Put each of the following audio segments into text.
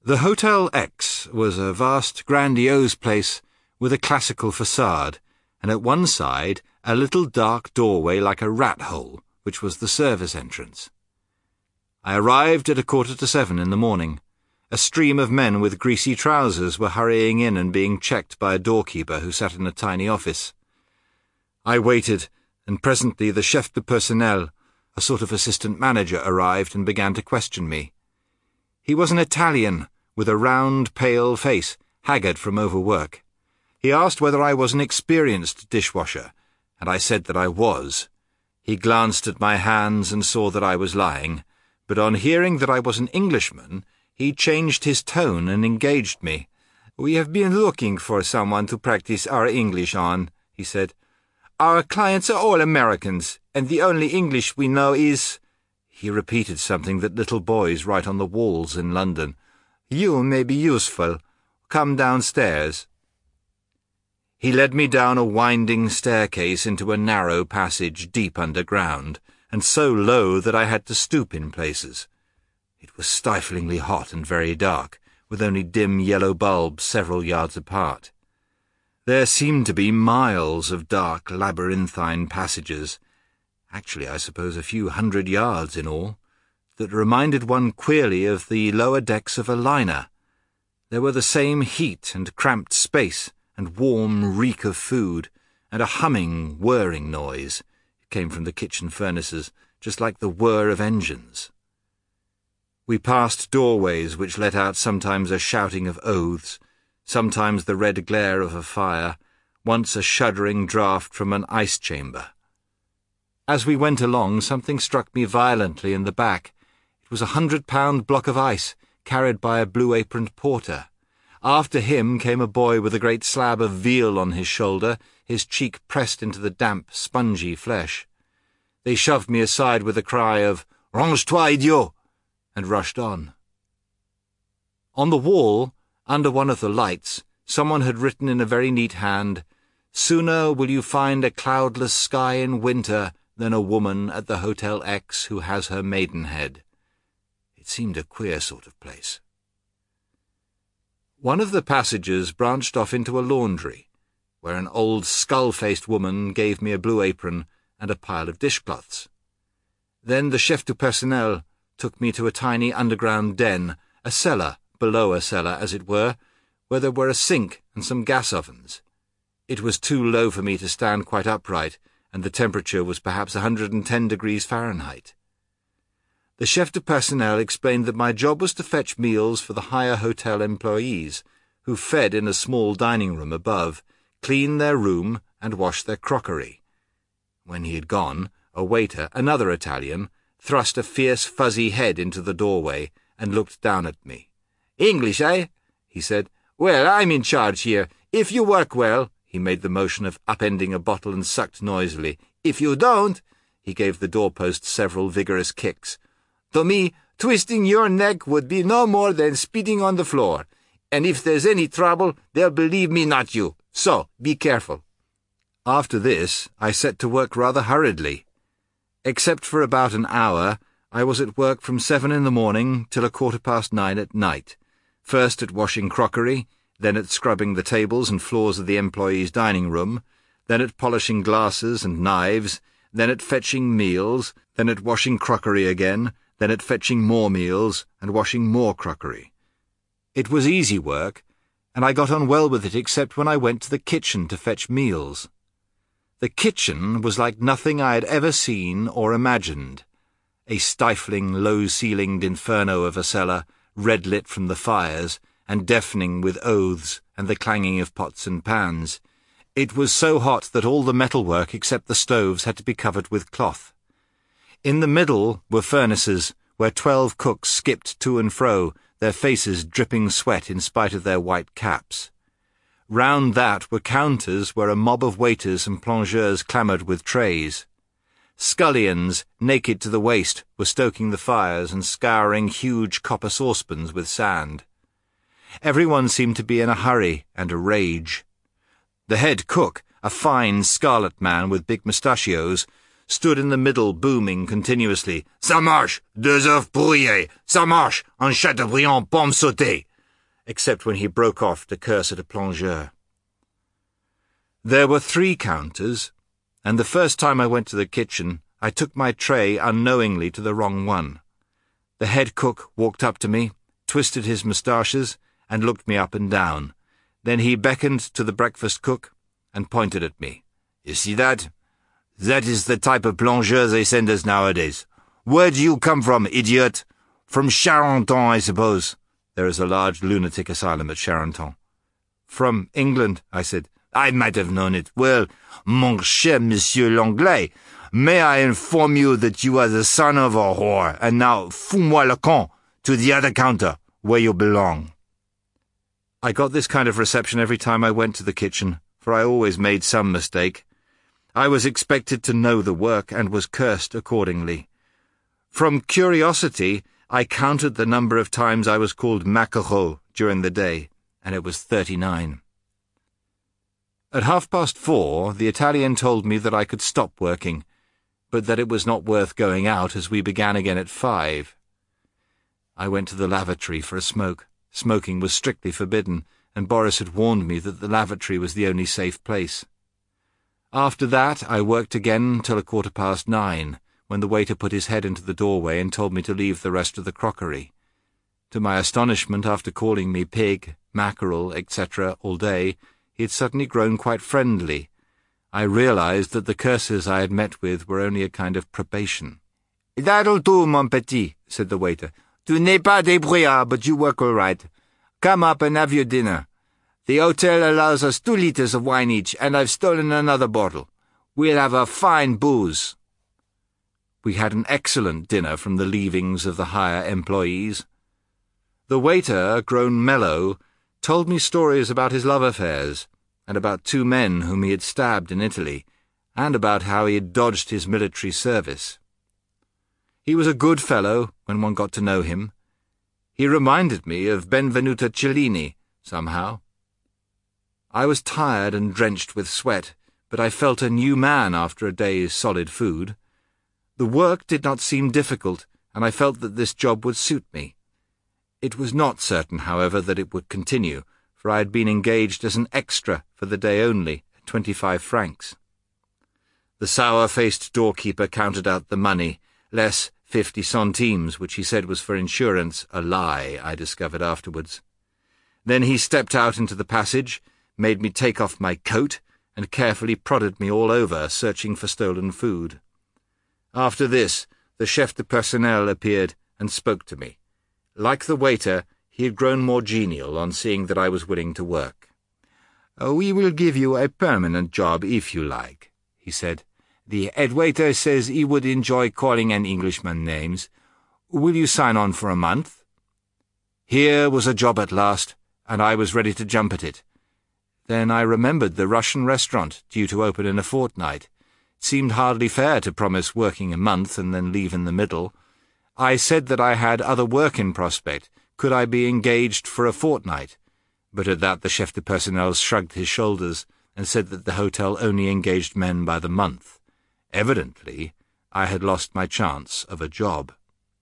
The Hotel X was a vast, grandiose place with a classical facade, and at one side a little dark doorway like a rat hole, which was the service entrance. I arrived at 7:15 in the morning. A stream of men with greasy trousers were hurrying in and being checked by a doorkeeper who sat in a tiny office. I waited, and presently the chef de personnel, a sort of assistant manager, arrived and began to question me. He was an Italian, with a round, pale face, haggard from overwork. He asked whether I was an experienced dishwasher, and I said that I was. He glanced at my hands and saw that I was lying, but on hearing that I was an Englishman, he changed his tone and engaged me. "We have been looking for someone to practice our English on," he said. "Our clients are all Americans, and the only English we know is—" He repeated something that little boys write on the walls in London. "You may be useful. Come downstairs." He led me down a winding staircase into a narrow passage deep underground, and so low that I had to stoop in places. It was stiflingly hot and very dark, with only dim yellow bulbs several yards apart. There seemed to be miles of dark labyrinthine passages, actually I suppose a few 100 yards in all, that reminded one queerly of the lower decks of a liner. There were the same heat and cramped space, and warm reek of food, and a humming, whirring noise. It came from the kitchen furnaces, just like the whir of engines. We passed doorways which let out sometimes a shouting of oaths, sometimes the red glare of a fire, once a shuddering draught from an ice chamber. As we went along, something struck me violently in the back. It was a 100-pound block of ice, carried by a blue-aproned porter. After him came a boy with a great slab of veal on his shoulder, his cheek pressed into the damp, spongy flesh. They shoved me aside with a cry of "Range-toi, idiot!" and rushed on. On the wall, under one of the lights, someone had written in a very neat hand, "Sooner will you find a cloudless sky in winter than a woman at the Hotel X who has her maidenhead." It seemed a queer sort of place. One of the passages branched off into a laundry, where an old skull-faced woman gave me a blue apron and a pile of dishcloths. Then the chef du personnel took me to a tiny underground den, a cellar, below a cellar, as it were, where there were a sink and some gas ovens. It was too low for me to stand quite upright, and the temperature was perhaps 110 degrees Fahrenheit. The chef de personnel explained that my job was to fetch meals for the higher hotel employees, who fed in a small dining room above, clean their room, and wash their crockery. When he had gone, a waiter, another Italian, thrust a fierce fuzzy head into the doorway and looked down at me. "English, eh?" he said. "Well, I'm in charge here. If you work well—" he made the motion of upending a bottle and sucked noisily. "If you don't—" he gave the doorpost several vigorous kicks. "To me, twisting your neck would be no more than spitting on the floor. And if there's any trouble, they'll believe me, not you. So, be careful." After this, I set to work rather hurriedly. Except for about an hour, I was at work from 7 in the morning till 9:15 at night, first at washing crockery, then at scrubbing the tables and floors of the employees' dining room, then at polishing glasses and knives, then at fetching meals, then at washing crockery again, then at fetching more meals and washing more crockery. It was easy work, and I got on well with it except when I went to the kitchen to fetch meals. The kitchen was like nothing I had ever seen or imagined. A stifling, low-ceilinged inferno of a cellar, red-lit from the fires, and deafening with oaths and the clanging of pots and pans. It was so hot that all the metalwork except the stoves had to be covered with cloth. In the middle were furnaces, where 12 cooks skipped to and fro, their faces dripping sweat in spite of their white caps. Round that were counters where a mob of waiters and plongeurs clamoured with trays. Scullions, naked to the waist, were stoking the fires and scouring huge copper saucepans with sand. Everyone seemed to be in a hurry and a rage. The head cook, a fine scarlet man with big mustachios, stood in the middle booming continuously, "Ça marche! 2 œufs brouillés! Ça marche! Un chateaubriand pomme sautée!" except when he broke off to curse at a plongeur. There were 3 counters, and the first time I went to the kitchen, I took my tray unknowingly to the wrong one. The head cook walked up to me, twisted his moustaches, and looked me up and down. Then he beckoned to the breakfast cook and pointed at me. "You see that? That is the type of plongeur they send us nowadays. Where do you come from, idiot? From Charenton, I suppose." There is a large lunatic asylum at Charenton. "From England," I said. "I might have known it. Well, mon cher Monsieur l'Anglais, may I inform you that you are the son of a whore, and now fous-moi le camp to the other counter, where you belong." I got this kind of reception every time I went to the kitchen, for I always made some mistake. I was expected to know the work, and was cursed accordingly. From curiosity, I counted the number of times I was called maquereau during the day, and it was 39. At 4:30, the Italian told me that I could stop working, but that it was not worth going out, as we began again at 5. I went to the lavatory for a smoke. Smoking was strictly forbidden, and Boris had warned me that the lavatory was the only safe place. After that, I worked again till 9:15, when the waiter put his head into the doorway and told me to leave the rest of the crockery. To my astonishment, after calling me pig, mackerel, etc. all day, he had suddenly grown quite friendly. I realized that the curses I had met with were only a kind of probation. "That'll do, mon petit," said the waiter. "Tu n'es pas débrouillard, but you work all right. Come up and have your dinner. The hotel allows us 2 liters of wine each, and I've stolen another bottle. We'll have a fine booze." We had an excellent dinner from the leavings of the higher employees. The waiter, grown mellow, told me stories about his love affairs, and about 2 men whom he had stabbed in Italy, and about how he had dodged his military service. He was a good fellow when one got to know him. He reminded me of Benvenuto Cellini, somehow. I was tired and drenched with sweat, but I felt a new man after a day's solid food. The work did not seem difficult, and I felt that this job would suit me. It was not certain, however, that it would continue, for I had been engaged as an extra for the day only, at 25 francs. The sour-faced doorkeeper counted out the money, less 50 centimes, which he said was for insurance, a lie, I discovered afterwards. Then he stepped out into the passage, made me take off my coat, and carefully prodded me all over, searching for stolen food. After this, the chef de personnel appeared and spoke to me. Like the waiter, he had grown more genial on seeing that I was willing to work. "We will give you a permanent job if you like," he said. "The head waiter says he would enjoy calling an Englishman names. Will you sign on for a month?" Here was a job at last, and I was ready to jump at it. Then I remembered the Russian restaurant, due to open in a fortnight. It seemed hardly fair to promise working a month and then leave in the middle. I said that I had other work in prospect. Could I be engaged for a fortnight? But at that the chef de personnel shrugged his shoulders and said that the hotel only engaged men by the month. Evidently, I had lost my chance of a job.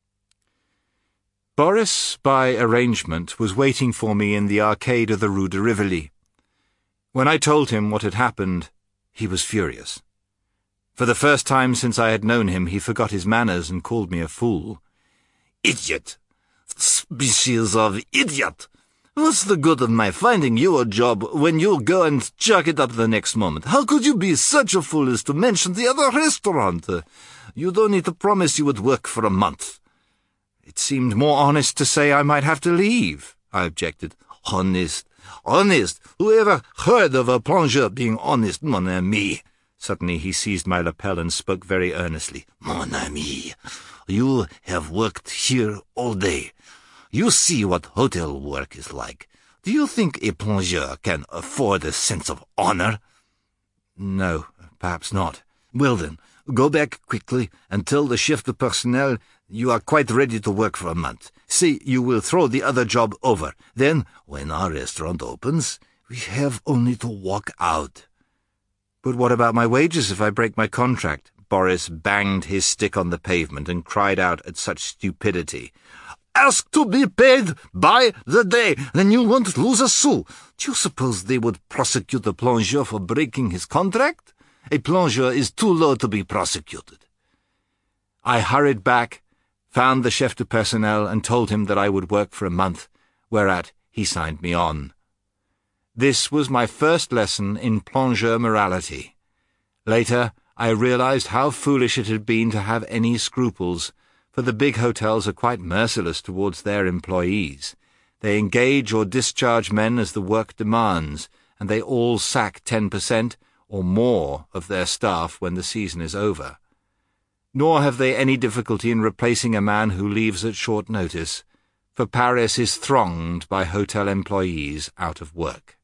Boris, by arrangement, was waiting for me in the arcade of the Rue de Rivoli. When I told him what had happened, he was furious. For the first time since I had known him, he forgot his manners and called me a fool. "Idiot! Species of idiot! What's the good of my finding you a job when you'll go and chuck it up the next moment? How could you be such a fool as to mention the other restaurant? You'd only to promise you would work for a month." It seemed more honest to say I might have to leave, I objected. "Honest? Honest? Whoever heard of a plongeur being honest, mon ami?" Suddenly he seized my lapel and spoke very earnestly. "Mon ami, you have worked here all day. You see what hotel work is like. Do you think a plongeur can afford a sense of honor?" "No, perhaps not." "Well then, go back quickly and tell the chef de personnel you are quite ready to work for a month. Say you will throw the other job over. Then, when our restaurant opens, we have only to walk out." "But what about my wages if I break my contract?" Boris banged his stick on the pavement and cried out at such stupidity. ask to be paid by the day, then you won't lose a sou. Do you suppose they would prosecute a plongeur for breaking his contract? A plongeur is too low to be prosecuted. I hurried back, found the chef du personnel, and told him that I would work for a month, whereat he signed me on. This was my first lesson in plongeur morality. Later, I realized how foolish it had been to have any scruples, for the big hotels are quite merciless towards their employees. They engage or discharge men as the work demands, and they all sack 10% or more of their staff when the season is over. Nor have they any difficulty in replacing a man who leaves at short notice, for Paris is thronged by hotel employees out of work.